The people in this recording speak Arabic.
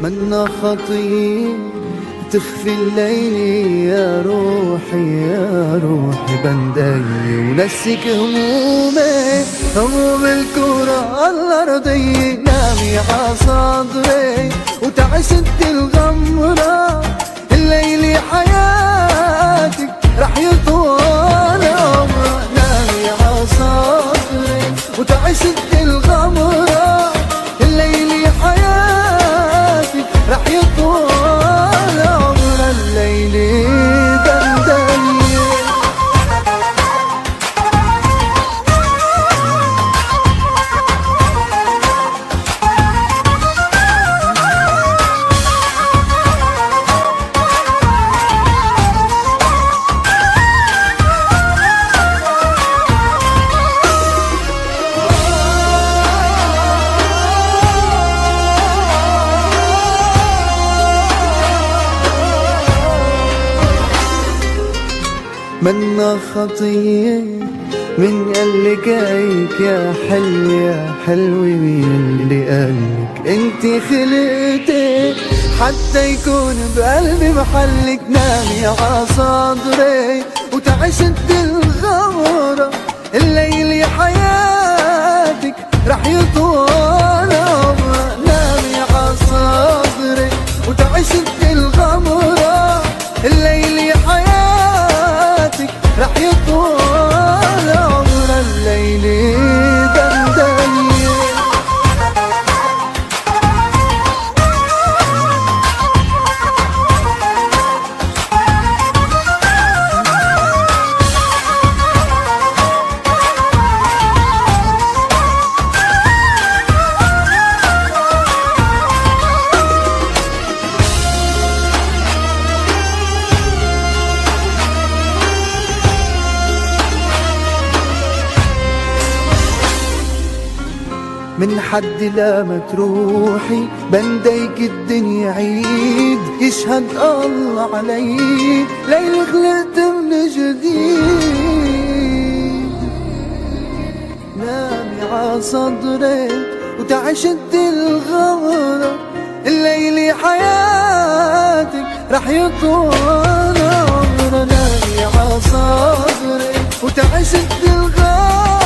منا خطية تخفي الليل يا روحي يا روحي بندقي ونسيك همومي هموم الكرة الأرضية نامي عصدري وتعشت الغمرة الليل حياتك رح يطول عمرك نامي عصدري وتعشت الغمرة الليل حياتك رح يطول عمر الليل دندني منا خطية من قالك هيك يا حلو يا حلوة مين اللي قالك انتي خلقتي حتى يكون بقلبي محلك نامي عصدري وتعشت الغمرة الليل حياتك رح يطول عمرك نامي عصدري وتعشت الغمرة الليل حياتك رح يطول عمر الليل دندني من حد لا ما تروحي بنديك الدنيا عيد يشهد الله علي ليل خلقت من جديد نامي عصدري وتعشت الغمرة الليل حياتك رح يطول عمرنا نامي عصدري وتعشت الغمرة